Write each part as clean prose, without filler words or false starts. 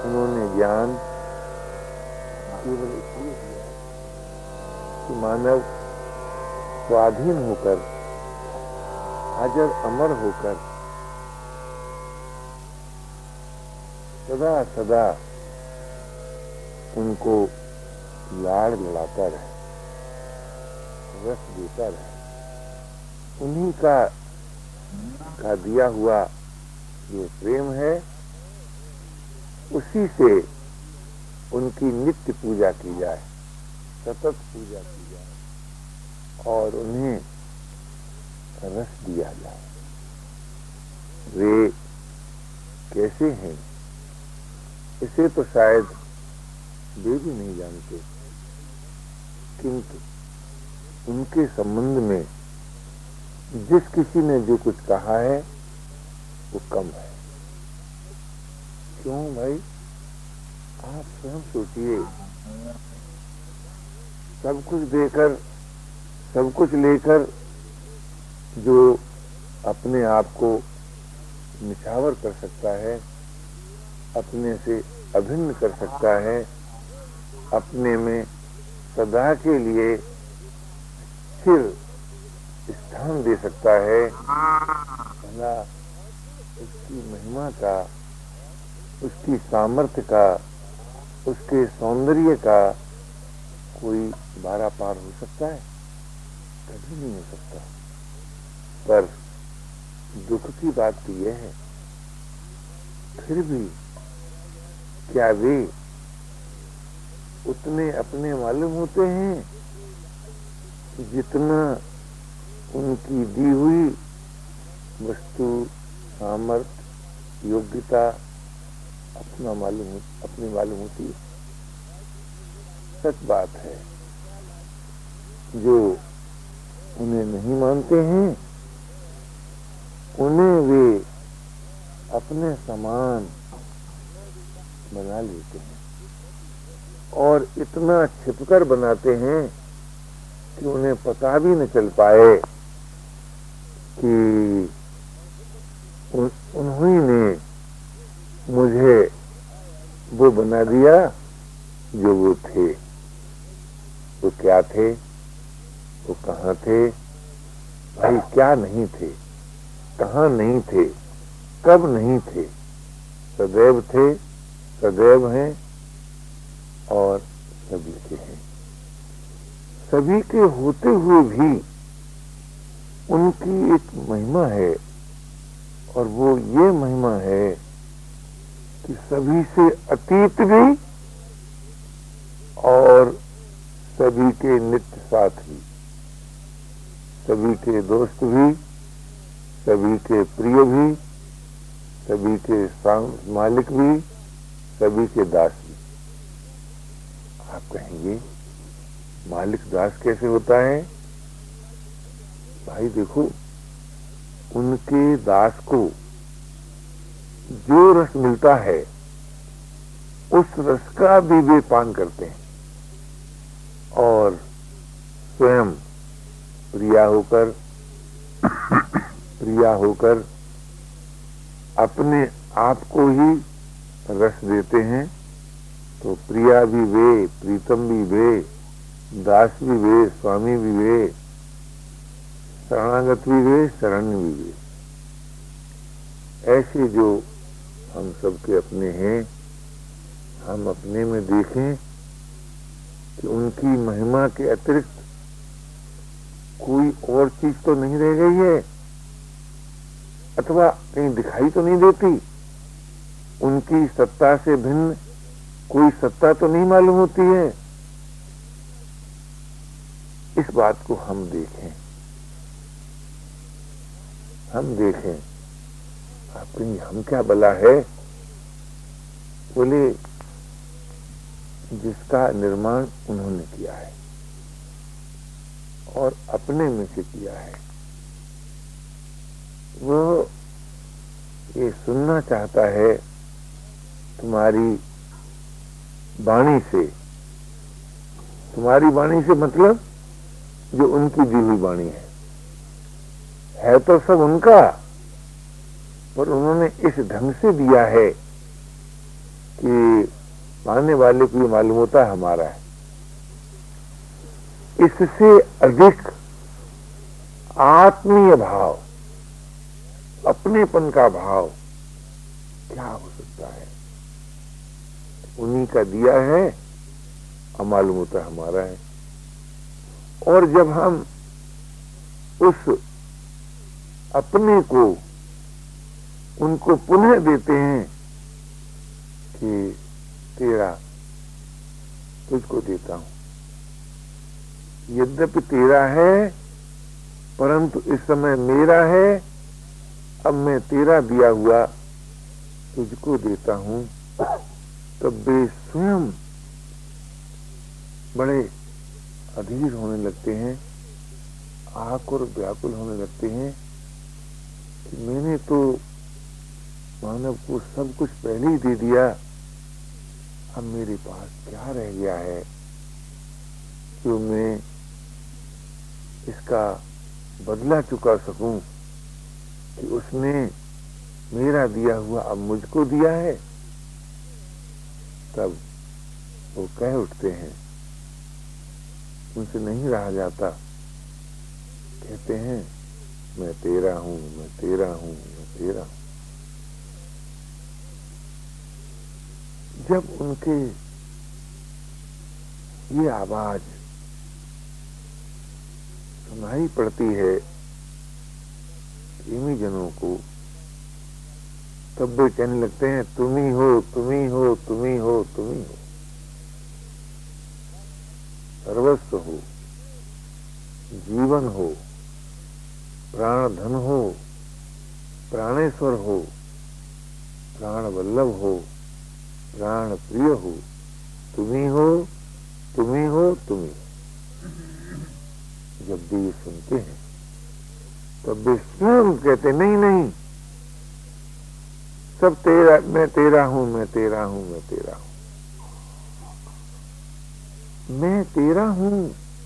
उन्होंने ज्ञान केवल इसलिए दिया कि मानव स्वाधीन होकर, अजर अमर होकर सदा सदा उनको लाड़ लड़ाता रहे, रस देता रहे। उन्हीं का दिया हुआ जो प्रेम है, उसी से उनकी नित्य पूजा की जाए, सतत पूजा की जाए और उन्हें रस दिया जाए। वे कैसे हैं इसे तो शायद वे भी नहीं जानते, किंतु उनके संबंध में जिस किसी ने जो कुछ कहा है वो कम है। क्यों भाई, आप स्वयं सोचिए, सब कुछ देकर, सब कुछ लेकर जो अपने आप को निछावर कर सकता है, अपने से अभिन्न कर सकता है, अपने में सदा के लिए स्थिर स्थान दे सकता है, भला उसकी महिमा का, उसकी सामर्थ्य का, उसके सौंदर्य का कोई बारा पार हो सकता है? कभी नहीं हो सकता। पर दुख की बात तो यह है, फिर भी क्या वे उतने अपने मालूम होते हैं जितना उनकी दी हुई वस्तु, सामर्थ्य, योग्यता अपनी मालूम होती है? सच बात है, जो उन्हें नहीं मानते हैं उन्हें वे अपने समान बना लेते हैं और इतना छिपकर बनाते हैं कि उन्हें पता भी न चल पाए कि उन्हीं ने मुझे वो बना दिया जो वो थे। वो क्या थे, वो कहाँ थे? भाई क्या नहीं थे, कहाँ नहीं थे, कब नहीं थे? सदैव थे, सदैव हैं और सभी के हैं। सभी के होते हुए भी उनकी एक महिमा है और वो ये महिमा है कि सभी से अतीत भी और सभी के नित्य साथ भी, सभी के दोस्त भी, सभी के प्रिय भी, सभी के मालिक भी, सभी के दास भी। आप कहेंगे मालिक दास कैसे होता है? भाई देखो, उनके दास को जो रस मिलता है उस रस का भी वे पान करते हैं और स्वयं प्रिया होकर अपने आप को ही रस देते हैं। तो प्रिया भी वे, प्रीतम भी वे, दास भी वे, स्वामी भी वे, शरणागत भी वे, शरण्य भी वे। ऐसे जो हम सबके अपने हैं, हम अपने में देखें कि उनकी महिमा के अतिरिक्त कोई और चीज तो नहीं रह गई है, अथवा कहीं दिखाई तो नहीं देती। उनकी सत्ता से भिन्न कोई सत्ता तो नहीं मालूम होती है। इस बात को हम देखें, आप कहेंगे हम क्या भला है? बोले जिसका निर्माण उन्होंने किया है और अपने में से किया है, वो ये सुनना चाहता है तुम्हारी वाणी से। तुम्हारी वाणी से मतलब जो उनकी दी हुई वाणी है तो सब उनका, पर उन्होंने इस ढंग से दिया है कि मानने वाले को ये मालूम होता है हमारा है। इससे अधिक आत्मीय भाव, अपनेपन का भाव क्या हो सकता है? उन्हीं का दिया है, अब मालूम होता है हमारा है। और जब हम उस अपने को उनको पुनः देते हैं कि तेरा तुझको देता हूं, यद्यपि तेरा है परंतु इस समय मेरा है, अब मैं तेरा दिया हुआ तुझको देता हूं, तब वे स्वयं बड़े अधीर होने लगते हैं, आकुर व्याकुल होने लगते हैं कि मैंने तो मानव को सब कुछ पहले ही दे दिया, अब मेरे पास क्या रह गया है जो मैं इसका बदला चुका सकूं कि उसने मेरा दिया हुआ अब मुझको दिया है। तब वो कह उठते हैं, उनसे नहीं रहा जाता, कहते हैं मैं तेरा हूं, मैं तेरा हूं, मैं तेरा हूं। जब उनके ये आवाज सुनाई पड़ती है प्रेमी जनों को, तब वे कहने लगते हैं तुम ही हो, तुम ही हो, तुम ही हो, तुम ही हो, सर्वस्व हो, जीवन हो, प्राण धन हो, प्राणेश्वर हो, प्राण वल्लभ हो, प्राण प्रिय हो, तुम ही हो, तुम ही हो, तुम ही। जब भी ये सुनते हैं तब वे स्वयं कहते नहीं नहीं, सब तेरा, मैं तेरा हूं, मैं तेरा हूं, मैं तेरा हूं, मैं तेरा हूं।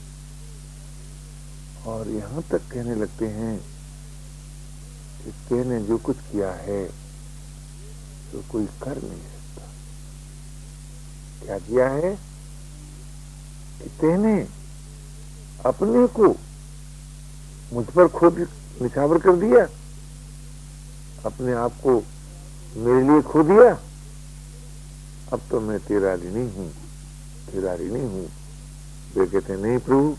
और यहां तक कहने लगते हैं कि तेने जो कुछ किया है तो कोई कर नहीं सकता। क्या किया है कि तेने अपने को मुझ पर खुद निछावर कर दिया, अपने आप को मेरे लिए खो दिया। अब तो मैं तेरा ऋणी हूं, तेरा ऋणी हूं। वे कहते नहीं प्रभु,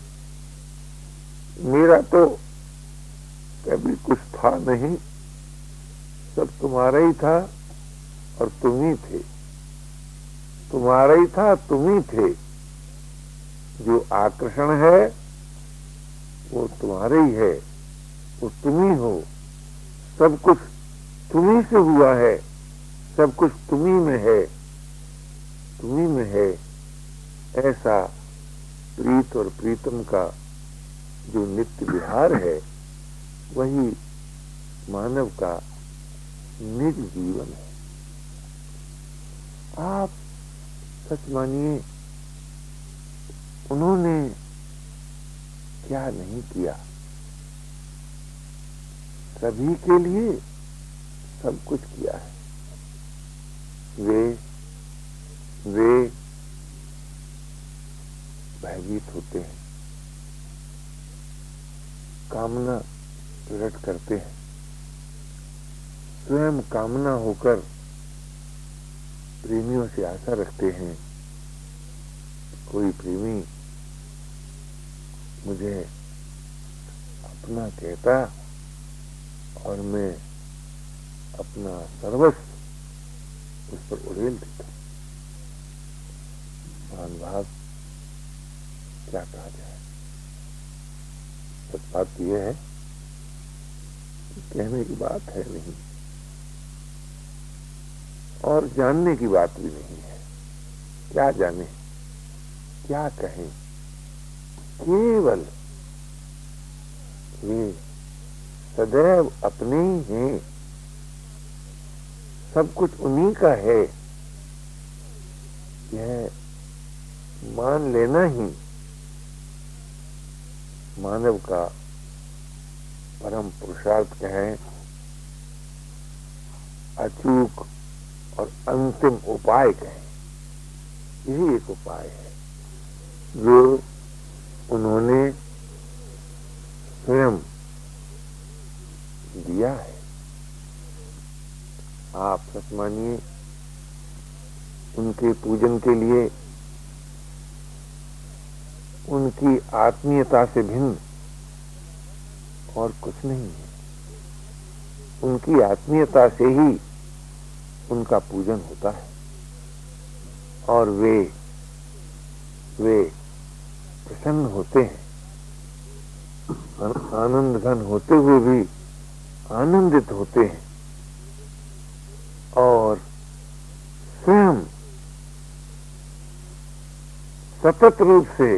मेरा तो कभी कुछ था नहीं, सब तुम्हारा ही था और तुम ही थे, तुम्हारा ही था, तुम ही थे। जो आकर्षण है वो तुम्हारे ही है, वो तुम ही हो, सब कुछ तुम्ही से हुआ है, सब कुछ तुम्ही में है, तुम्ही में है। ऐसा प्रीत और प्रीतम का जो नित्य विहार है वही मानव का निज जीवन है। आप सच मानिए, उन्होंने क्या नहीं किया, सभी के लिए सब कुछ किया है। वे भयभीत होते हैं, कामना प्रकट करते हैं, स्वयं कामना होकर प्रेमियों से आशा रखते हैं, कोई प्रेमी मुझे अपना कहता और मैं अपना सर्वस्व उस पर उड़ेल देता। महानुभाव, क्या कहा जाए। सच बात यह है कि कहने की बात है नहीं और जानने की बात भी नहीं है। क्या जाने, क्या कहें, केवल वे सदैव अपने ही हैं, सब कुछ उन्हीं का है, यह मान लेना ही मानव का परम पुरुषार्थ कहें, अचूक और अंतिम उपाय कहें, यही एक उपाय है जो उन्होंने स्वयं दिया है। आप सच मानिए, उनके पूजन के लिए उनकी आत्मीयता से भिन्न और कुछ नहीं है। उनकी आत्मीयता से ही उनका पूजन होता है और वे प्रसन्न होते हैं, आनंद घन होते हुए भी आनंदित होते हैं और स्वयं सतत रूप से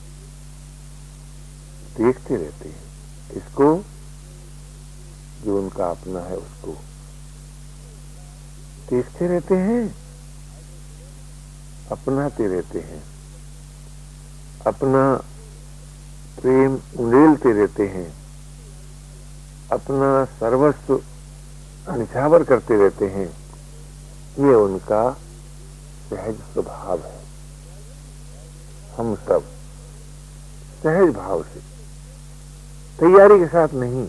देखते रहते हैं इसको, जो उनका अपना है उसको देखते रहते हैं, अपनाते रहते हैं, अपना प्रेम उंडेलते रहते हैं, अपना सर्वस्व निछावर करते रहते हैं। ये उनका सहज स्वभाव है। हम सब सहज भाव से, तैयारी के साथ नहीं,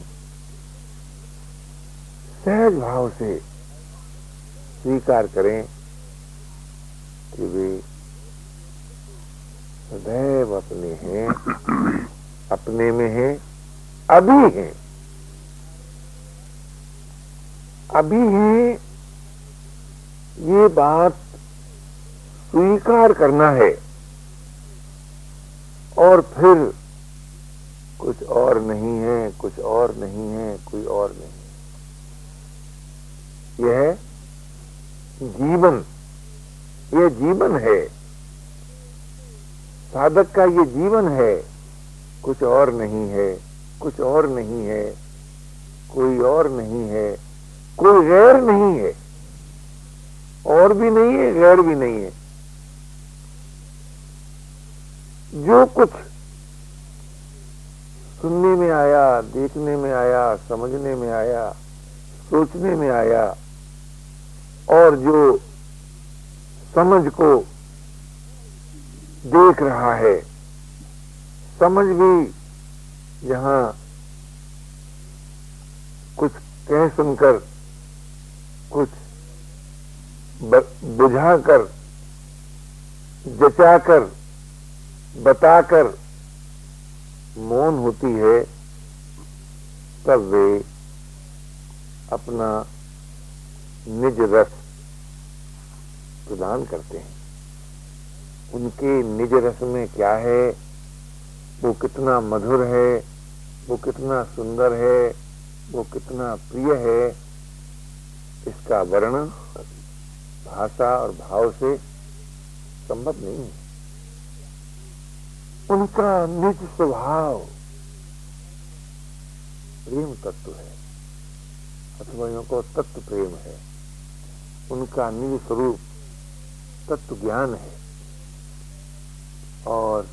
सहज भाव से स्वीकार करें कि वे सदैव अपने हैं, अपने में हैं, अभी हैं, अभी हैं। ये बात स्वीकार करना है और फिर कुछ और नहीं है, कुछ और नहीं है, कोई और नहीं। यह जीवन, यह जीवन है, साधक का ये जीवन है। कुछ और नहीं है, कुछ और नहीं है, कोई और नहीं है, कोई गैर नहीं है, और भी नहीं है, गैर भी नहीं है। जो कुछ सुनने में आया, देखने में आया, समझने में आया, सोचने में आया और जो समझ को देख रहा है, समझ भी जहां कुछ कह सुनकर, कुछ बुझाकर, जचाकर, बताकर मौन होती है, तब वे अपना निज रस प्रदान करते हैं। उनके निज रस में क्या है, वो कितना मधुर है, वो कितना सुंदर है, वो कितना प्रिय है, इसका वर्णन भाषा और भाव से संभव नहीं है। उनका निज स्वभाव प्रेम तत्व है, अथवा यूं को तत्व प्रेम है। उनका निज स्वरूप तत्व ज्ञान है और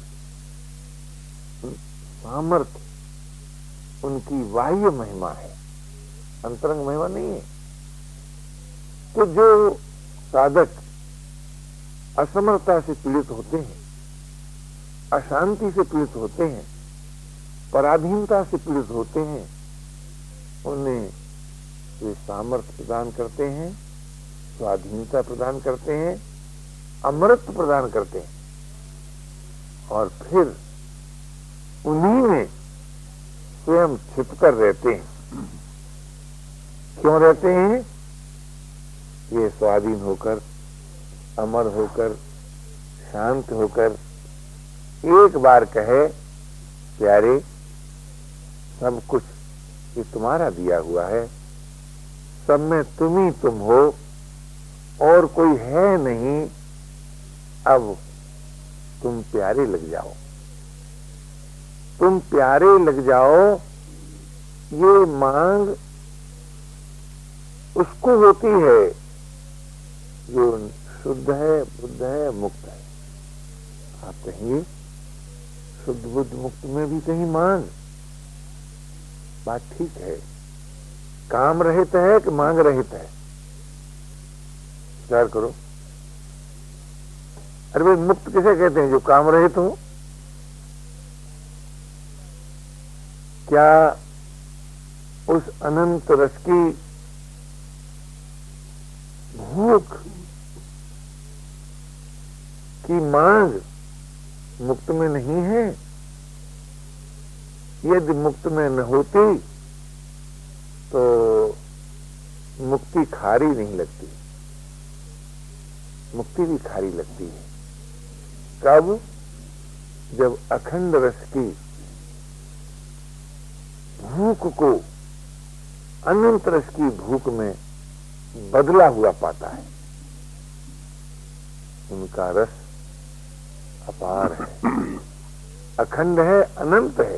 सामर्थ्य उनकी बाह्य महिमा है, अंतरंग महिमा नहीं है। तो जो साधक असमर्थता से पीड़ित होते हैं, अशांति से पीड़ित होते हैं, पराधीनता से पीड़ित होते हैं, उन्हें वे सामर्थ्य प्रदान करते हैं, स्वाधीनता प्रदान करते हैं, अमृत प्रदान करते हैं और फिर उन्हीं में स्वयं छिपकर रहते हैं। क्यों रहते हैं? ये स्वाधीन होकर, अमर होकर, शांत होकर एक बार कहे, प्यारे सब कुछ ये तुम्हारा दिया हुआ है, सब में तुम ही तुम हो और कोई है नहीं, अब तुम प्यारे लग जाओ, तुम प्यारे लग जाओ। ये मांग उसको होती है जो शुद्ध है, बुद्ध है, मुक्त है। आप कहेंगे शुद्ध बुद्ध मुक्त में भी कहीं मांग, बात ठीक है। काम रहित है कि मांग रहित है? विचार करो। अरे भाई, मुक्त किसे कहते हैं? जो काम रहित हो। क्या उस अनंत रस की भूख की मांग मुक्त में नहीं है? यदि मुक्त में न होती तो मुक्ति खारी नहीं लगती। मुक्ति भी खारी लगती है। कब? जब अखंड रस की भूख को अनंत रस की भूख में बदला हुआ पाता है। उनका रस अपार है, अखंड है, अनंत है।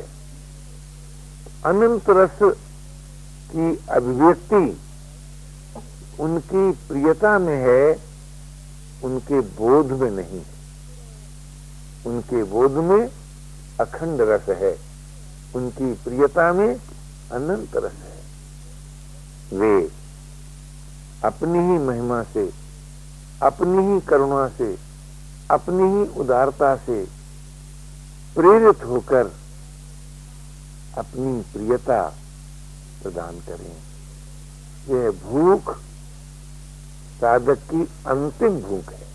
अनंत रस की अभिव्यक्ति उनकी प्रियता में है, उनके बोध में नहीं। उनके बोध में अखंड रस है, उनकी प्रियता में अनंत रस है। वे अपनी ही महिमा से, अपनी ही करुणा से, अपनी ही उदारता से प्रेरित होकर अपनी प्रियता प्रदान करें। यह भूख साधक की अंतिम भूख है।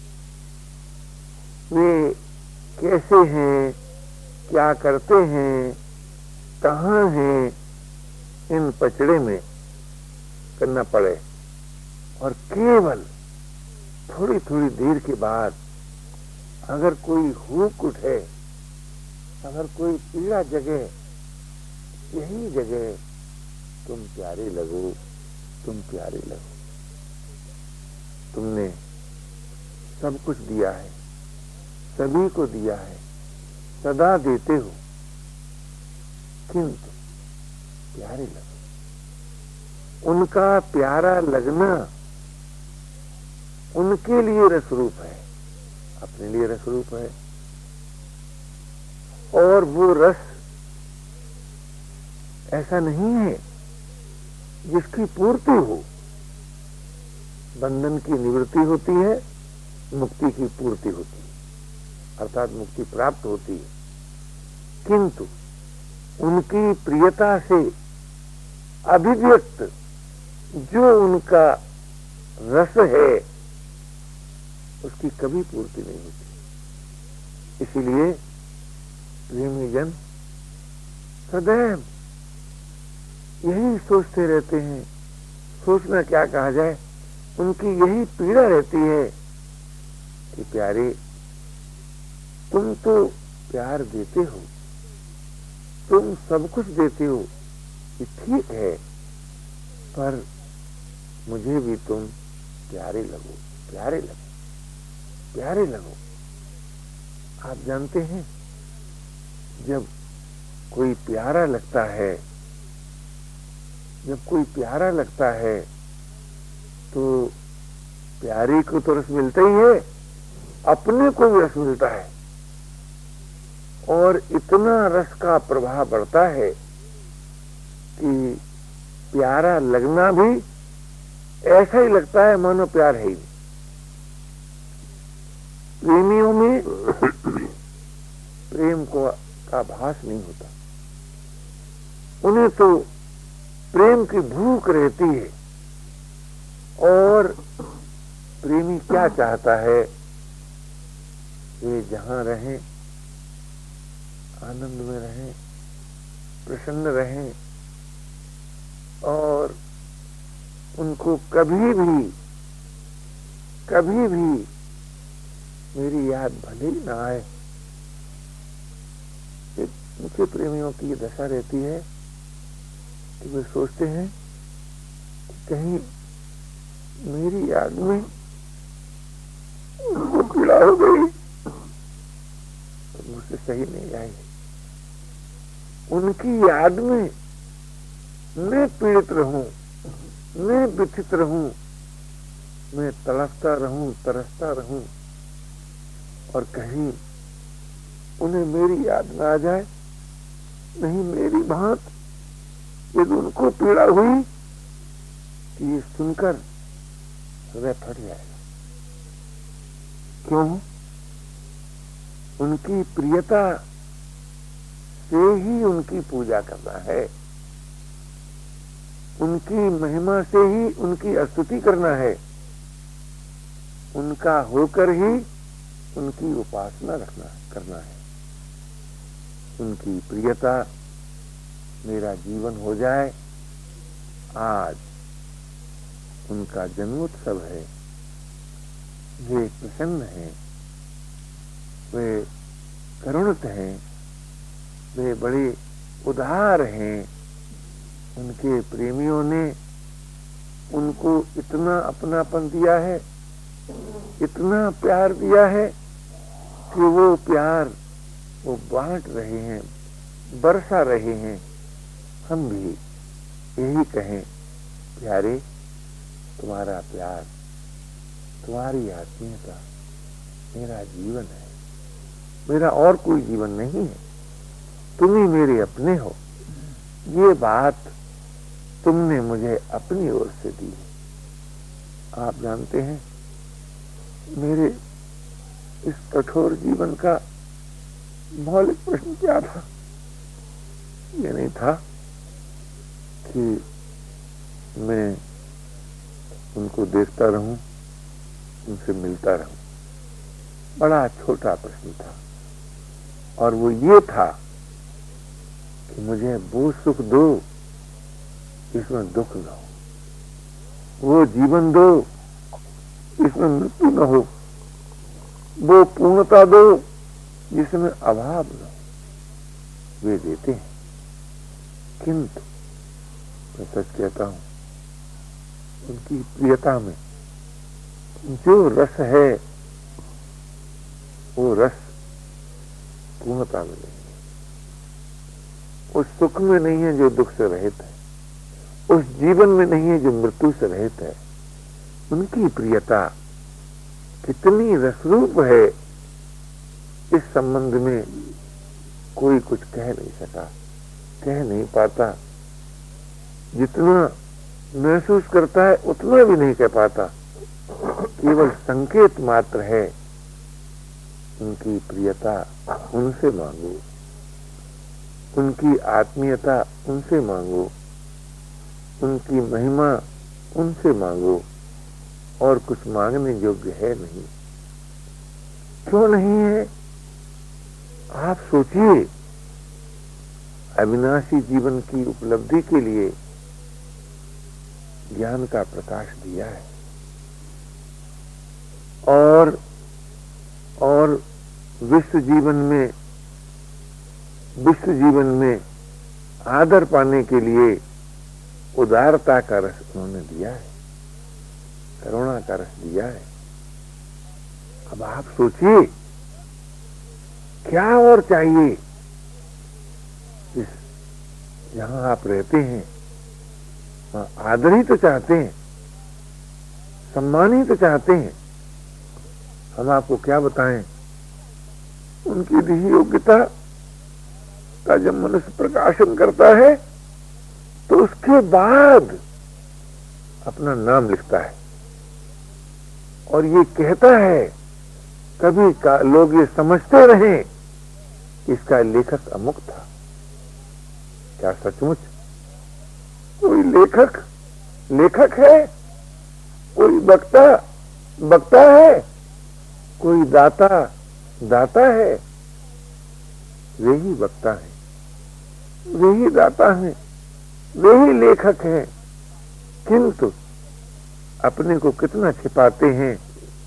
वे कैसे हैं, क्या करते हैं, कहाँ हैं, इन पचड़े में करना पड़े, और केवल थोड़ी थोड़ी देर के बाद अगर कोई हुक उठे, अगर कोई पीड़ा जगे, यही जगह तुम प्यारे लगो, तुम प्यारे लगो। तुमने सब कुछ दिया है, सभी को दिया है, सदा देते हो, किंतु प्यारे लगो। उनका प्यारा लगना उनके लिए रसरूप है, अपने लिए रसरूप है। और वो रस ऐसा नहीं है जिसकी पूर्ति हो। बंधन की निवृत्ति होती है, मुक्ति की पूर्ति होती है, अर्थात मुक्ति प्राप्त होती है। किंतु उनकी प्रियता से अभिव्यक्त जो उनका रस है, उसकी कभी पूर्ति नहीं होती। इसीलिए प्रेमी जन सदैव यही सोचते रहते हैं। सोचना क्या कहा जाए, उनकी यही पीड़ा रहती है कि प्यारे, तुम तो प्यार देते हो, तुम सब कुछ देते हो, ये ठीक है, पर मुझे भी तुम प्यारे लगो, प्यारे लगो, प्यारे लगो। आप जानते हैं, जब कोई प्यारा लगता है, जब कोई प्यारा लगता है तो प्यारे को तो रस मिलता ही है, अपने को भी रस मिलता है, और इतना रस का प्रभाव बढ़ता है कि प्यारा लगना भी ऐसा ही लगता है मानो प्यार है ही। प्रेमियों में प्रेम को का भास नहीं होता। उन्हें तो प्रेम की भूख रहती है, और प्रेमी क्या चाहता है, वे जहां रहें आनंद में रहें, प्रसन्न रहें, और उनको कभी भी मेरी याद भले ही ना आए। मुझे प्रेमियों की ये दशा रहती है कि वे सोचते हैं कि कहीं मेरी याद में उनको पीड़ा हो गई तो मुझसे सही नहीं आई। उनकी याद में मैं पीड़ित रहूं, मैं व्यथित रहूं, मैं तड़पता रहूं, तरसता रहूं, और कहीं उन्हें मेरी याद ना आ जाए। नहीं, मेरी भांत यदि उनको पीड़ा हुई कि ये सुनकर हृदय फट जाएगा। क्यों? उनकी प्रियता से ही उनकी पूजा करना है, उनकी महिमा से ही उनकी स्तुति करना है, उनका होकर ही उनकी उपासना करना है। उनकी प्रियता मेरा जीवन हो जाए। आज उनका जन्मोत्सव है, वे प्रसन्न हैं, वे करुणित हैं, वे बड़े उदार हैं। उनके प्रेमियों ने उनको इतना अपनापन दिया है, इतना प्यार दिया है कि वो प्यार वो बांट रहे हैं, बरसा रहे हैं। हम भी यही कहें, प्यारे, तुम्हारा प्यार, तुम्हारी आत्मीयता मेरा जीवन है, मेरा और कोई जीवन नहीं है, तुम ही मेरे अपने हो। ये बात तुमने मुझे अपनी ओर से दी। आप जानते हैं, मेरे इस कठोर जीवन का मौलिक प्रश्न क्या था? ये नहीं था कि मैं उनको देखता रहूं, उनसे मिलता रहूं। बड़ा छोटा प्रश्न था, और वो ये था कि मुझे वो सुख दो जिसमें दुख न हो, वो जीवन दो जिसमें मृत्यु न हो, वो पूर्णता दो जिसमें अभाव न हो। वे देते हैं, किंतु मैं सच कहता हूं, उनकी प्रियता में जो रस है, वो रस पूर्णता में नहीं है, उस सुख में नहीं है जो दुख से रहित है, उस जीवन में नहीं है जो मृत्यु से रहित है। उनकी प्रियता कितनी रसरूप है, इस संबंध में कोई कुछ कह नहीं सका, कह नहीं पाता। जितना महसूस करता है उतना भी नहीं कह पाता, केवल संकेत मात्र है। उनकी प्रियता उनसे मांगो, उनकी आत्मीयता उनसे मांगो, उनकी महिमा उनसे मांगो, और कुछ मांगने योग्य है नहीं। क्यों नहीं है? आप सोचिए, अविनाशी जीवन की उपलब्धि के लिए ज्ञान का प्रकाश दिया है, और विश्व जीवन में आदर पाने के लिए उदारता का रस उन्होंने दिया है, करुणा का रस दिया है। अब आप सोचिए, क्या और चाहिए? जहां आप रहते हैं वहां आदर ही तो चाहते हैं, सम्मान ही तो चाहते हैं। हम आपको क्या बताएं? उनकी दी योग्यता का जब मनुष्य प्रकाशन करता है तो उसके बाद अपना नाम लिखता है और ये कहता है, कभी का लोग ये समझते रहे कि इसका लेखक अमुक था। क्या सचमुच कोई लेखक है? कोई वक्ता है? कोई दाता है? वे ही वक्ता हैं, वे ही दाता हैं, वे ही लेखक हैं। किंतु अपने को कितना छिपाते हैं,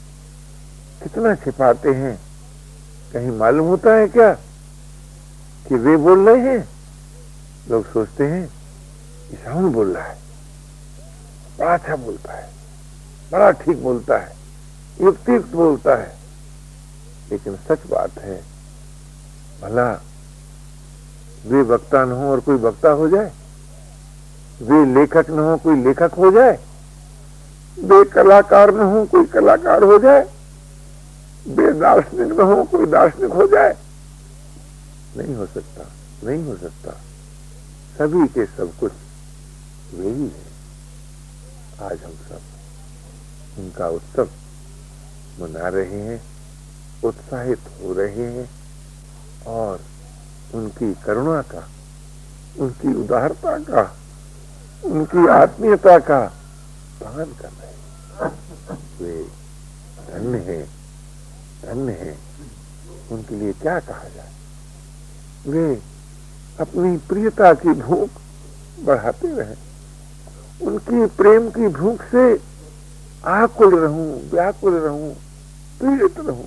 कहीं मालूम होता है क्या कि वे बोल रहे हैं? लोग सोचते हैं कि साउंड बोल रहा है, बड़ा अच्छा बोलता है, बड़ा ठीक बोलता है, युक्तियुक्त बोलता है। लेकिन सच बात है, भला वे वक्ता न हो और कोई वक्ता हो जाए, वे लेखक न हो कोई लेखक हो जाए, वे कलाकार न हो कोई कलाकार हो जाए, वे दार्शनिक न हो कोई दार्शनिक हो जाए? नहीं हो सकता। सभी के सब कुछ वे ही है। आज हम सब उनका उत्सव मना रहे हैं, उत्साहित हो रहे हैं और उनकी करुणा का, उनकी उदारता का, उनकी आत्मीयता का पालन कर रहे हैं। वे धन्य हैं, धन्य हैं। उनके लिए क्या कहा जाए। वे अपनी प्रियता की भूख बढ़ाते रहे। उनकी प्रेम की भूख से आकुल रहूं, व्याकुल रहूं, पीड़ित रहूं,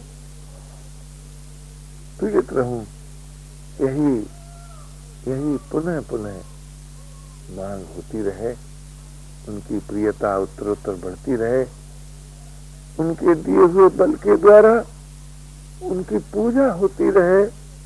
पीड़ित रहूं, यही पुनः पुनः मांग होती रहे। उनकी प्रियता उत्तरोत्तर बढ़ती रहे। उनके दिए हुए बल के द्वारा उनकी पूजा होती रहे।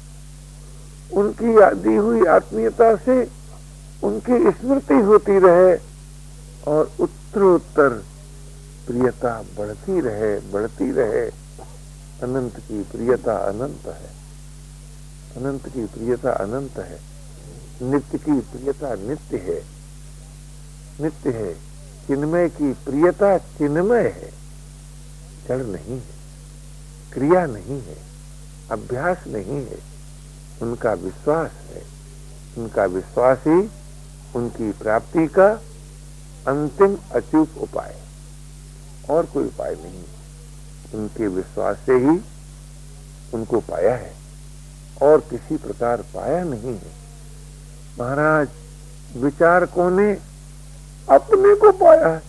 उनकी दी हुई आत्मीयता से उनकी स्मृति होती रहे और उत्तरोत्तर प्रियता बढ़ती रहे, बढ़ती रहे। अनंत की प्रियता अनंत है, अनंत की प्रियता अनंत है। नित्य की प्रियता नित्य है, नित्य है। चिन्मय की प्रियता चिन्मय है, जड़ नहीं है, क्रिया नहीं है, अभ्यास नहीं है। उनका विश्वास है। उनका विश्वास ही उनकी प्राप्ति का अंतिम अचूक उपाय, और कोई उपाय नहीं। उनके विश्वास से ही उनको पाया है और किसी प्रकार पाया नहीं है। महाराज विचारकों ने अपने को पाया है,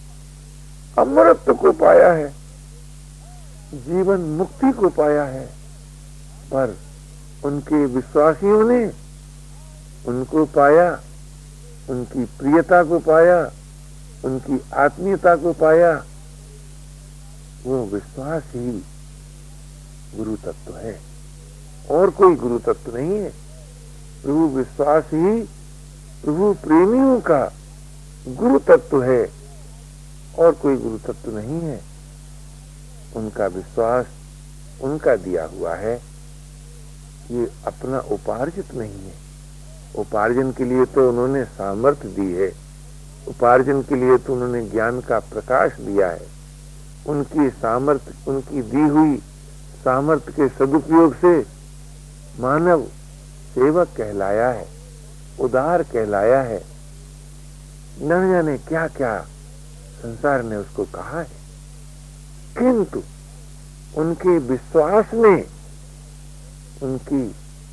अमृत को पाया है, जीवन मुक्ति को पाया है, पर उनके विश्वासियों ने उनको पाया, उनकी प्रियता को पाया, उनकी आत्मीयता को पाया। वो विश्वास ही गुरु तत्व है, और कोई गुरु तत्व नहीं है। प्रभु विश्वास ही प्रभु प्रेमियों का गुरु तत्व है, और कोई गुरु तत्व नहीं है। उनका विश्वास उनका दिया हुआ है, ये अपना उपार्जित नहीं है। उपार्जन के लिए तो उन्होंने सामर्थ्य दी है, उपार्जन के लिए तो उन्होंने ज्ञान का प्रकाश दिया है। उनकी सामर्थ्य, उनकी दी हुई सामर्थ्य के सदुपयोग से मानव सेवक कहलाया है, उदार कहलाया है। न जाने क्या क्या संसार ने उसको कहा है, किंतु उनके विश्वास ने उनकी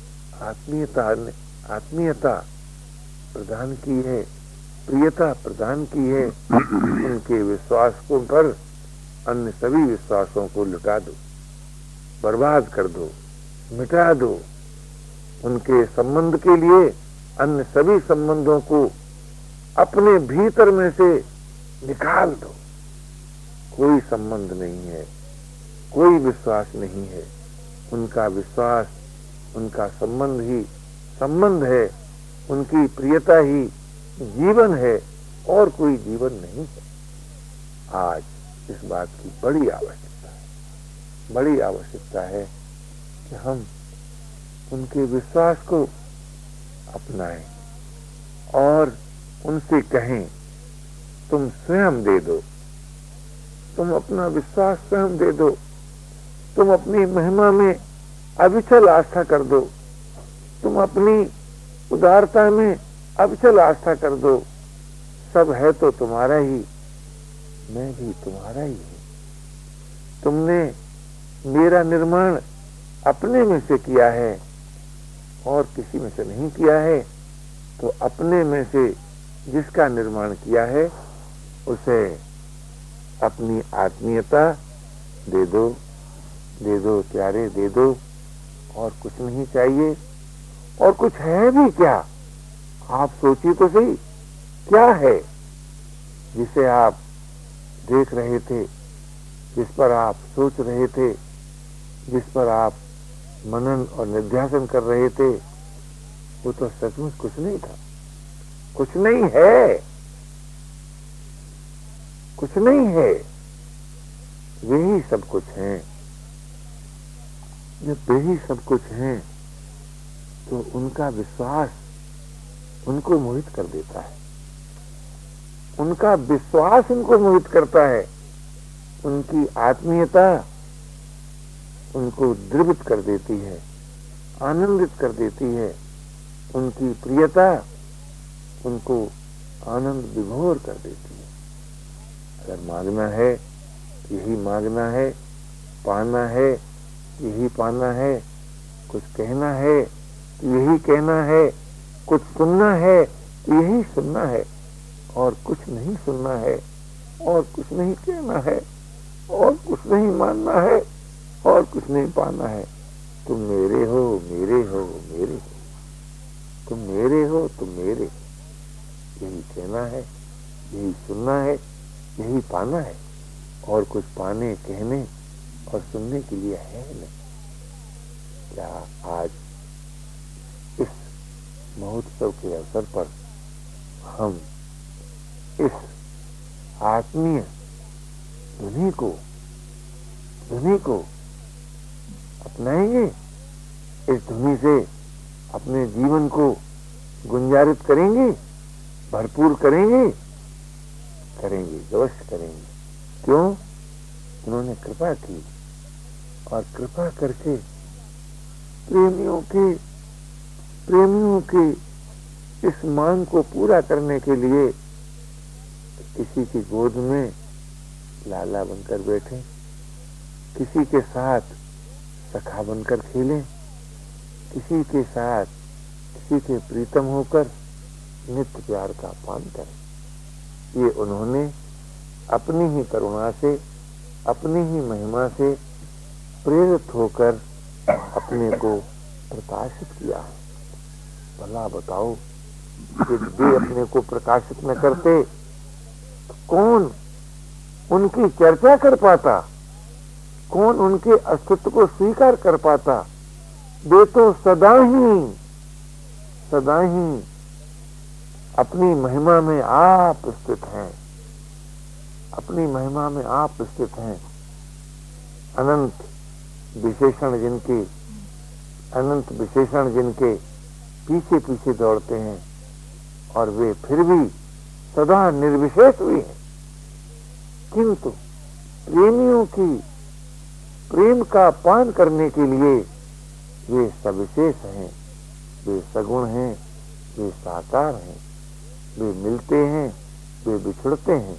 आत्मीयता प्रदान की है, प्रियता प्रदान की है। उनके विश्वासों पर अन्य सभी विश्वासों को लुटा दो, बर्बाद कर दो, मिटा दो। उनके संबंध के लिए अन्य सभी संबंधों को अपने भीतर में से निकाल दो। कोई संबंध नहीं है, कोई विश्वास नहीं है। उनका विश्वास, उनका संबंध ही संबंध है, उनकी प्रियता ही जीवन है, और कोई जीवन नहीं है। आज इस बात की बड़ी आवश्यकता है, बड़ी आवश्यकता है कि हम उनके विश्वास को अपनाएं और उनसे कहें, तुम स्वयं दे दो, तुम अपना विश्वास स्वयं दे दो, तुम अपनी महिमा में अविचल आस्था कर दो, तुम अपनी उदारता में अविचल आस्था कर दो। सब है तो तुम्हारा ही, मैं भी तुम्हारा ही हूं। तुमने मेरा निर्माण अपने में से किया है और किसी में से नहीं किया है, तो अपने में से जिसका निर्माण किया है उसे अपनी आत्मीयता दे दो, दे दो प्यारे, दे दो। और कुछ नहीं चाहिए। और कुछ है भी क्या? आप सोचिए तो सही, क्या है जिसे आप देख रहे थे, जिस पर आप सोच रहे थे, जिस पर आप मनन और निध्यासन कर रहे थे? वो तो सचमुच कुछ नहीं था, कुछ नहीं है, कुछ नहीं है। वही सब कुछ है। जब वही सब कुछ है तो उनका विश्वास उनको मोहित कर देता है, उनका विश्वास उनको मोहित करता है। उनकी आत्मीयता उनको द्रवित कर देती है, आनंदित कर देती है। उनकी प्रियता उनको आनंद विभोर कर देती है। अगर मांगना है तो यही मांगना है, पाना है यही पाना है, कुछ कहना है तो यही कहना है, कुछ सुनना है तो यही सुनना है, और कुछ नहीं सुनना है, और कुछ नहीं कहना है, और कुछ नहीं मानना है, और कुछ नहीं पाना है। तुम मेरे हो, मेरे हो, मेरे हो, तुम मेरे हो, तुम मेरे, यही कहना है, यही सुनना है, यही पाना है, और कुछ पाने, कहने और सुनने के लिए है नहीं। क्या आज इस महोत्सव के अवसर पर हम इस आत्मीय धुनी को अपनाएंगे? इस धुनी से अपने जीवन को गुंजारित करेंगे, भरपूर करेंगे? करेंगे, अवश्य करेंगे। क्यों? उन्होंने कृपा की, और कृपा करके प्रेमियों के इस मांग को पूरा करने के लिए किसी की गोद में लाला बनकर बैठे, किसी के साथ सखा बनकर खेलें, किसी के साथ, किसी के प्रीतम होकर नित्य प्यार का पान करें। ये उन्होंने अपनी ही करुणा से, अपनी ही महिमा से प्रेरित होकर अपने को प्रकाशित किया है। भला बताओ, यदि वे अपने को प्रकाशित न करते तो कौन उनकी चर्चा कर पाता? कौन उनके अस्तित्व को स्वीकार कर पाता? वे तो सदा ही अपनी महिमा में आप स्थित हैं, अपनी महिमा में आप स्थित हैं। अनंत विशेषण जिनके पीछे पीछे दौड़ते हैं, और वे फिर भी सदा निर्विशेष हुए हैं। किंतु प्रेमियों की प्रेम का पान करने के लिए वे सविशेष हैं, वे सगुण हैं, वे साकार हैं, वे मिलते हैं, वे बिछड़ते हैं,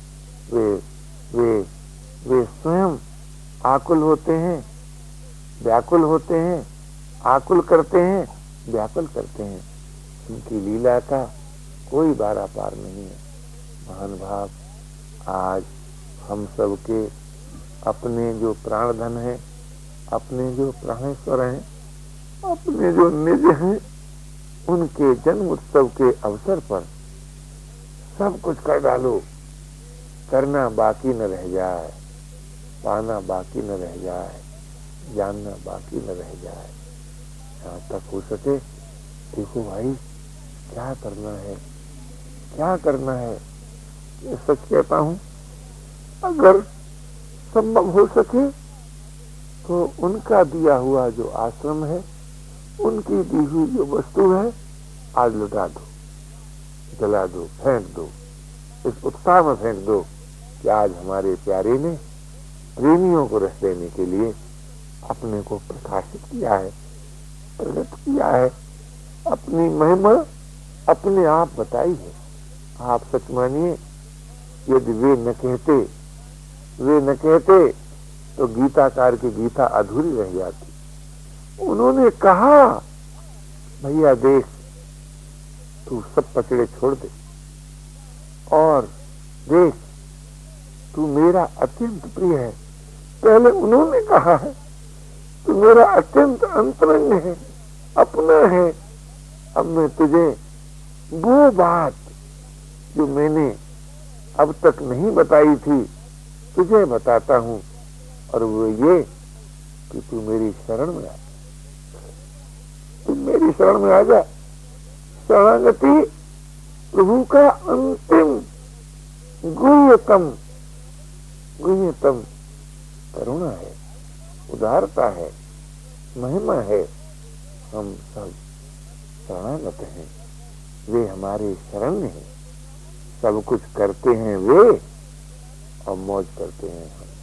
वे स्वयं आकुल होते हैं, व्याकुल होते हैं, आकुल करते हैं, व्याकुल करते हैं। उनकी लीला का कोई बारा पार नहीं है। महान भाव, आज हम सब के अपने जो प्राणधन है, अपने जो प्राणेश्वर हैं, अपने जो निज हैं, उनके जन्म उत्सव के अवसर पर सब कुछ कर डालो, करना बाकी न रह जाए, पाना बाकी न रह जाए, जानना बाकी न रह जाए। जहाँ तक हो सके देखो भाई, क्या करना है, क्या करना है। ये सच कहता हूँ, अगर संभव हो सके तो उनका दिया हुआ जो आश्रम है, उनकी दी हुई जो वस्तु है, आज लुटा दो, जला दो, फेंक दो। इस उत्साह में फेंक दो कि आज हमारे प्यारे ने प्रेमियों को रस देने के लिए अपने को प्रकाशित किया है, प्रकट किया है, अपनी महिमा अपने आप बताई है। आप सच मानिए, यदि वे न कहते तो गीताकार की गीता अधूरी रह जाती। उन्होंने कहा, भैया देख, तू सब पचड़े छोड़ दे, और देख, तू मेरा अत्यंत प्रिय है। पहले उन्होंने कहा है, तू मेरा अत्यंत अंतरंग है, अपना है। अब मैं तुझे वो बात जो मैंने अब तक नहीं बताई थी, तुझे बताता हूँ, और वो ये कि तू मेरी शरण में आ, तू मेरी शरण में आ जा। शरणागति प्रभु का अंतिम गुह्यतम करुणा है, उदारता है, महिमा है। हम सब शरणागत हैं, वे हमारे शरण में हैं। सब कुछ करते हैं वे, और मौज करते हैं हम।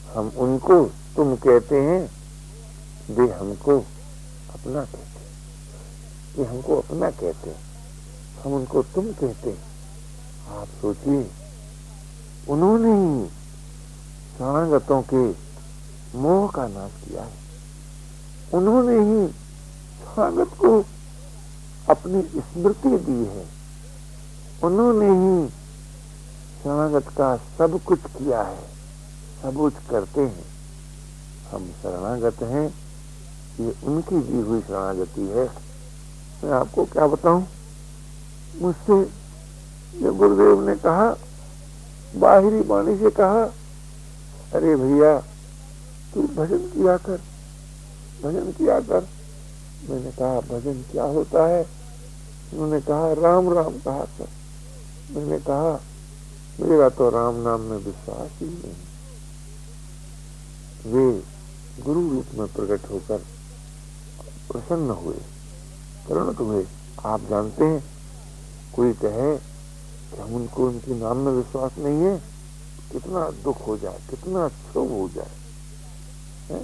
हम उनको तुम कहते हैं, वे हमको अपना कहते हैं। वे हमको अपना कहते हैं, हम उनको तुम कहते हैं। आप सोचिए, उन्होंने ही शरणागतों के मोह का नाश किया है। उन्होंने ही शरणागत को अपनी स्मृति दी है। उन्होंने ही शरणागत का सब कुछ किया है, सब कुछ करते हैं। हम शरणागत हैं, ये उनकी दी हुई शरणागति है। मैं आपको क्या बताऊं, मुझसे जब गुरुदेव ने कहा, बाहरी वाणी से कहा, अरे भैया तू भजन किया कर, भजन किया कर। मैंने कहा भजन क्या होता है? उन्होंने कहा राम राम कहा कर। मैंने कहा मेरा तो राम नाम में विश्वास ही नहीं। वे गुरु रूप में प्रकट होकर प्रसन्न हुए, प्रणत हुए। आप जानते हैं, कोई कहे कि हम उनको उनके नाम में विश्वास नहीं है, कितना दुख हो जाए, कितना क्षोभ हो जाए है?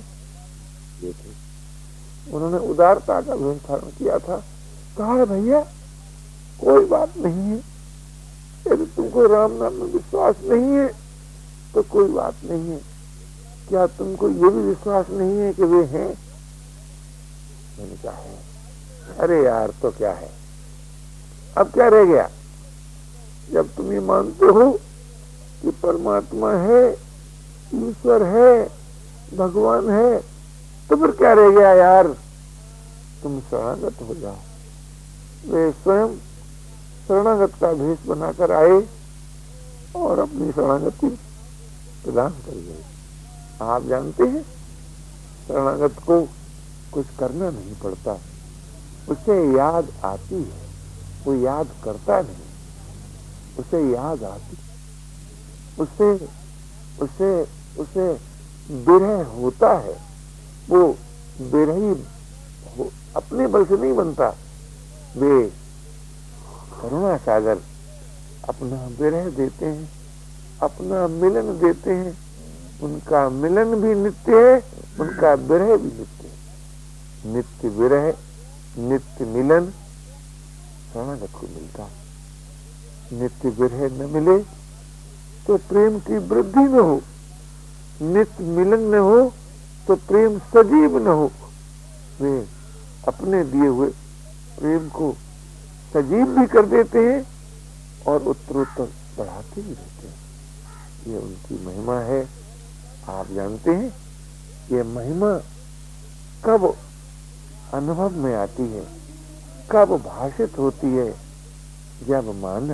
उन्होंने उदारता का वेश धारण किया था। कहा भैया कोई बात नहीं है, यदि तुमको राम नाम में विश्वास नहीं है तो कोई बात नहीं है। क्या तुमको ये भी विश्वास नहीं है कि वे हैं? मैंने कहा है। अरे यार तो क्या है, अब क्या रह गया? जब तुम ये मानते हो कि परमात्मा है, ईश्वर है, भगवान है, तो फिर क्या रह गया यार? तुम शरणागत हो जाओ। वे स्वयं शरणागत का भेष बनाकर आए और अपनी शरणागति प्रदान कर गए। आप जानते हैं, शरणागत को कुछ करना नहीं पड़ता, उसे याद आती है, वो याद करता नहीं, उसे याद आती, उसे उसे उसे विरह होता है। वो विरही अपने बल से नहीं बनता। वे करुणा सागर अपना विरह देते हैं, अपना मिलन देते हैं। उनका मिलन भी नित्य है, उनका विरह भी नित्य है। नित्य विरह, नित्य मिलन शरणागत को मिलता। नित्य विरह न मिले तो प्रेम की वृद्धि न हो, नित्य मिलन न हो तो प्रेम सजीव न हो। वे अपने दिए हुए प्रेम को सजीव भी कर देते हैं और उत्तरोत्तर बढ़ाते ही रहते हैं। ये उनकी महिमा है। आप जानते हैं, ये महिमा कब अनुभव में आती है, कब भाषित होती है? जब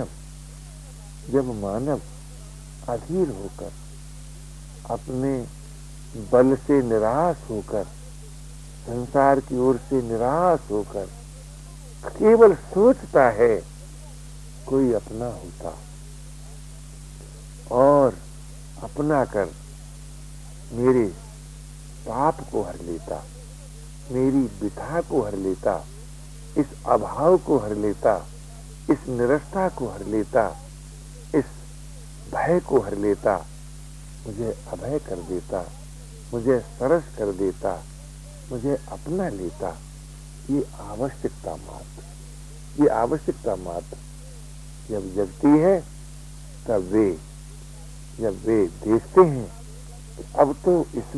मानव अधीर होकर, अपने बल से निराश होकर, संसार की ओर से निराश होकर केवल सोचता है कोई अपना होता और अपना कर मेरे पाप को हर लेता, मेरी विथा को हर लेता, इस अभाव को हर लेता, इस निरस्ता को हर लेता, इस भय को हर लेता, मुझे अभय कर देता, मुझे सरस कर देता, मुझे अपना लेता। ये आवश्यकता मात्र जब जगती है, तब जब वे देखते हैं कि अब तो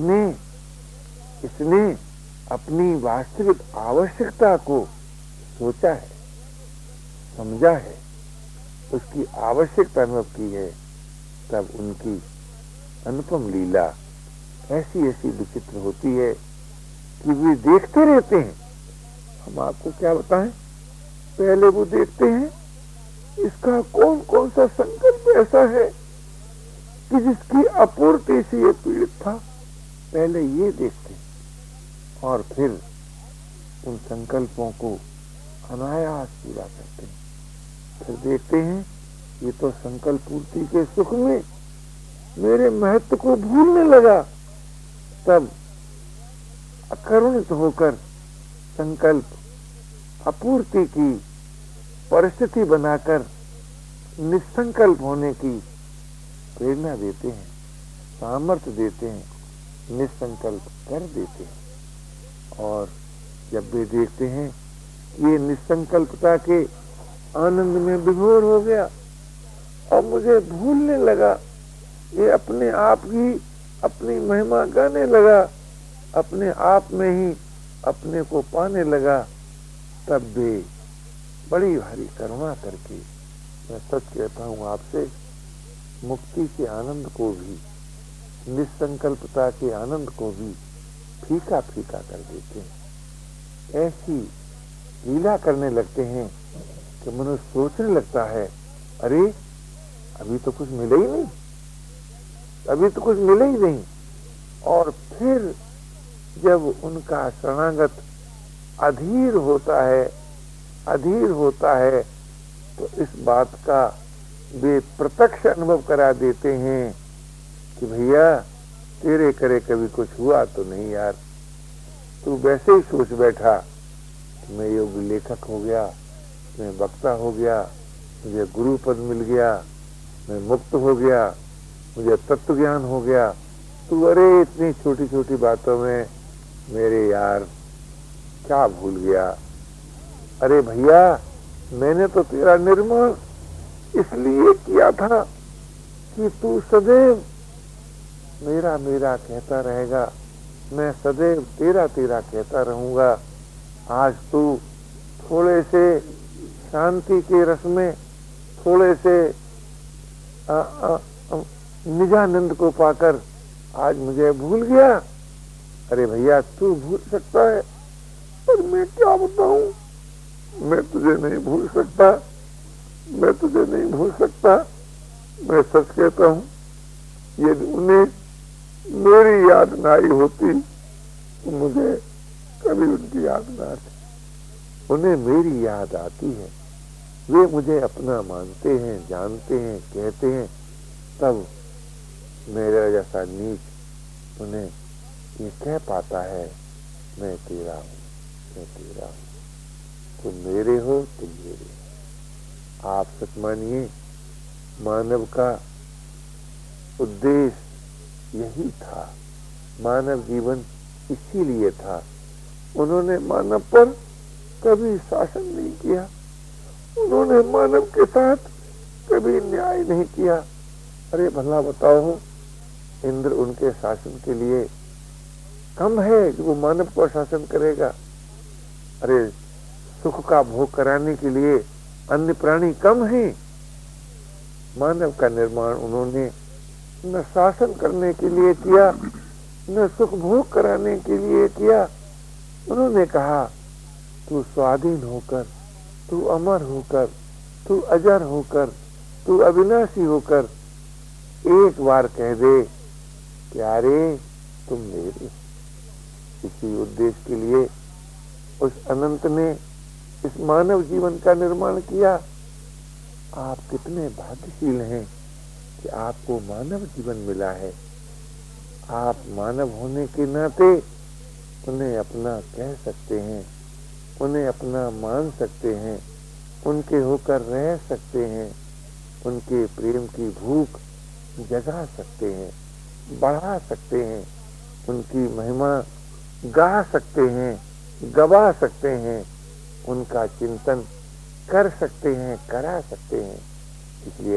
इसने अपनी वास्तविक आवश्यकता को सोचा है, समझा है, उसकी आवश्यकता अनुभव की है, तब उनकी अनुपम लीला ऐसी विचित्र होती है कि वे देखते रहते हैं। हम आपको क्या बताएं, पहले वो देखते हैं इसका कौन कौन सा संकल्प ऐसा है कि जिसकी अपूर्ति से ये पीड़ित था। पहले ये देखते और फिर उन संकल्पों को अनायास पूरा करते हैं। फिर देखते हैं ये तो संकल्प पूर्ति के सुख में मेरे महत्व को भूलने लगा। तब अकरुणित होकर संकल्प अपूर्ति की परिस्थिति बनाकर निसंकल्प होने की प्रेरणा देते हैं, सामर्थ्य देते हैं, निसंकल्प कर देते हैं। और जब वे देखते हैं कि ये निसंकल्पता के आनंद में विभोर हो गया और मुझे भूलने लगा, ये अपने आप ही अपनी महिमा गाने लगा, अपने आप में ही अपने को पाने लगा, तब वे बड़ी भारी करुणा करके, मैं सच कहता हूँ आपसे, मुक्ति के आनंद को भी, निसंकल्पता के आनंद को भी फीका फीका कर देते हैं। ऐसी लीला करने लगते हैं कि मनुष्य सोचने लगता है, अरे अभी तो कुछ मिले ही नहीं, अभी तो कुछ मिले ही नहीं। और फिर जब उनका शरणागत अधीर होता है तो इस बात का वे प्रत्यक्ष अनुभव करा देते हैं कि भैया तेरे करे कभी कुछ हुआ तो नहीं यार, तू वैसे ही सोच बैठा कि मैं योग लेखक हो गया, मैं वक्ता हो गया, मुझे गुरु पद मिल गया, मैं मुक्त हो गया, मुझे तत्व ज्ञान हो गया, तू अरे इतनी छोटी छोटी बातों में मेरे यार क्या भूल गया। अरे भैया मैंने तो तेरा निर्माण इसलिए किया था कि तू सदैव मेरा मेरा कहता रहेगा, मैं सदैव तेरा तेरा कहता रहूंगा। आज तू थोड़े से शांति के रस में, थोड़े से निजानंद को पाकर आज मुझे भूल गया। अरे भैया तू भूल सकता है, पर मैं क्या बताऊं, मैं तुझे नहीं भूल सकता, मैं तुझे नहीं भूल सकता। मैं सच कहता हूं, यदि उन्हें मेरी याद न आई होती तो मुझे कभी उनकी याद न आती। उन्हें मेरी याद आती है, वे मुझे अपना मानते हैं, जानते हैं, कहते हैं, तब मेरा जैसा नीच उन्हें ये कह पाता है, मैं तेरा हूं, मैं तेरा हूं, तुम मेरे हो, तुम मेरे हो। आप सच मानिए, मानव का उद्देश्य यही था, मानव जीवन इसीलिए था। उन्होंने मानव पर कभी शासन नहीं किया, उन्होंने मानव के साथ कभी न्याय नहीं किया। अरे भला बताओ, इंद्र उनके शासन के लिए कम है कि वो मानव पर शासन करेगा? अरे सुख का भोग कराने के लिए अन्य प्राणी कम है? मानव का निर्माण उन्होंने न शासन करने के लिए किया, न सुख भोग कराने के लिए किया। उन्होंने कहा, तू स्वाधीन होकर, तू अमर होकर, तू अजर होकर, तू अविनाशी होकर एक बार कह दे, प्यारे तुम मेरे। इसी उद्देश्य के लिए उस अनंत ने इस मानव जीवन का निर्माण किया। आप कितने भाग्यशील हैं कि आपको मानव जीवन मिला है। आप मानव होने के नाते उन्हें अपना कह सकते हैं, उन्हें अपना मान सकते हैं, उनके होकर रह सकते हैं, उनके प्रेम की भूख जगा सकते हैं, बढ़ा सकते हैं, उनकी महिमा गा सकते हैं, गवा सकते हैं, उनका चिंतन कर सकते हैं, करा सकते हैं। इसलिए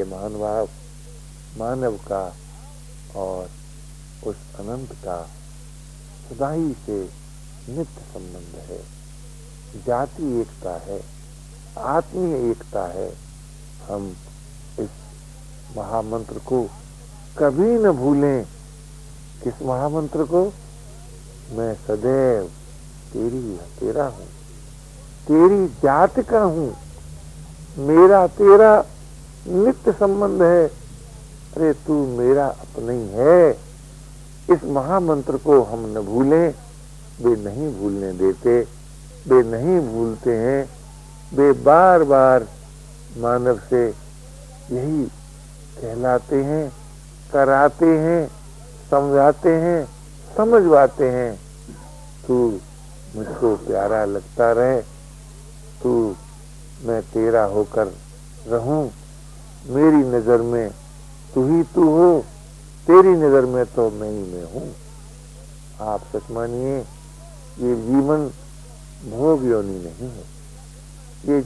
मानव का और उस अनंत का सदा ही से नित्य संबंध है। जाति एकता है, आत्मीय एकता है। हम इस महामंत्र को कभी न भूलें। किस महामंत्र को? मैं सदैव तेरा हूं, तेरी जाति का हूं, मेरा तेरा नित्य संबंध है। अरे तू मेरा अपना ही है। इस महामंत्र को हम न भूलें। वे नहीं भूलने देते, वे नहीं भूलते हैं। वे बार बार मानव से यही कहलाते हैं, कराते हैं, समझाते हैं, समझवाते हैं। तू मुझको प्यारा लगता रहे, तू मैं तेरा होकर रहूं, मेरी नजर में तू ही तू हो, तेरी नजर में तो मैं ही मैं हूं। आप सच मानिए, ये जीवन भोग योनि नहीं है, ये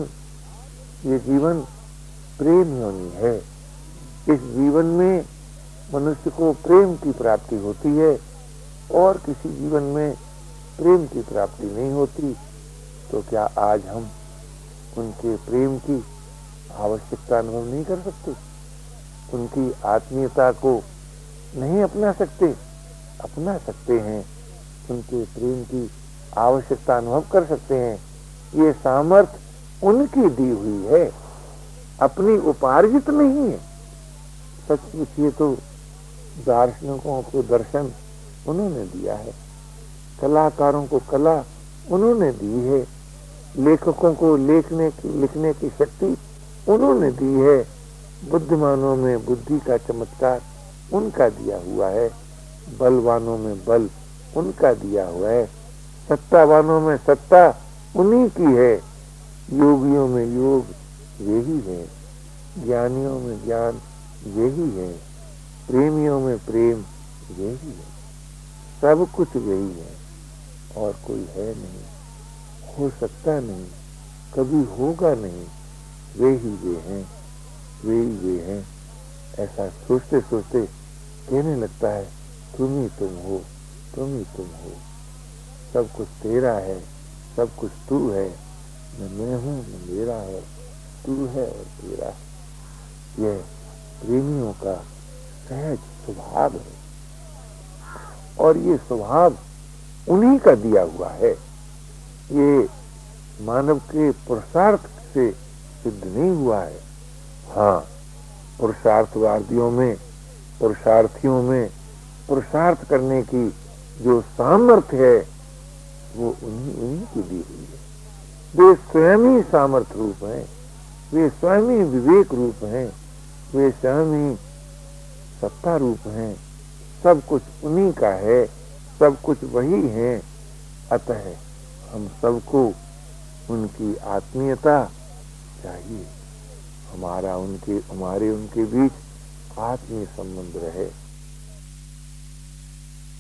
जीवन प्रेम योनि है। इस जीवन में मनुष्य को प्रेम की प्राप्ति होती है और किसी जीवन में प्रेम की प्राप्ति नहीं होती। तो क्या आज हम उनके प्रेम की आवश्यकता अनुभव नहीं कर सकते? उनकी आत्मीयता को नहीं अपना सकते? अपना सकते हैं, उनके प्रेम की आवश्यकता अनुभव कर सकते हैं। ये सामर्थ्य उनकी दी हुई है, अपनी उपार्जित नहीं है। सच पूछिए तो दार्शनिकों को दर्शन उन्होंने दिया है, कलाकारों को कला उन्होंने दी है, लेखकों को लिखने की शक्ति उन्होंने दी है, बुद्धिमानों में बुद्धि का चमत्कार उनका दिया हुआ है, बलवानों में बल उनका दिया हुआ है, सत्तावानों में सत्ता उन्हीं की है, योगियों में योग यही है, ज्ञानियों में ज्ञान यही है, प्रेमियों में प्रेम यही है। सब कुछ यही है और कोई है नहीं, हो सकता नहीं, कभी होगा नहीं। वे ही वे हैं, वे ही वे हैं। ऐसा सोचते सोचते कहने लगता है, तुम ही तुम हो, तुम ही तुम हो। सब कुछ तेरा है, सब कुछ तू है, न मैं हूँ न मेरा है, तू है और तेरा है। यह प्रेमियों का सहज स्वभाव है और ये स्वभाव उन्हीं का दिया हुआ है। ये मानव के पुरुषार्थ से सिद्ध नहीं हुआ है। हाँ, पुरुषार्थवादियों में, पुरुषार्थियों में पुरुषार्थ करने की जो सामर्थ्य है वो उन्हीं की दी हुई है। वे स्वयं ही सामर्थ्य रूप हैं, वे स्वयं ही विवेक रूप हैं, वे स्वयं ही सत्ता रूप हैं। सब कुछ उन्हीं का है, सब कुछ वही है। अतः हम सबको उनकी आत्मीयता चाहिए, हमारे उनके बीच आत्मीय संबंध रहे।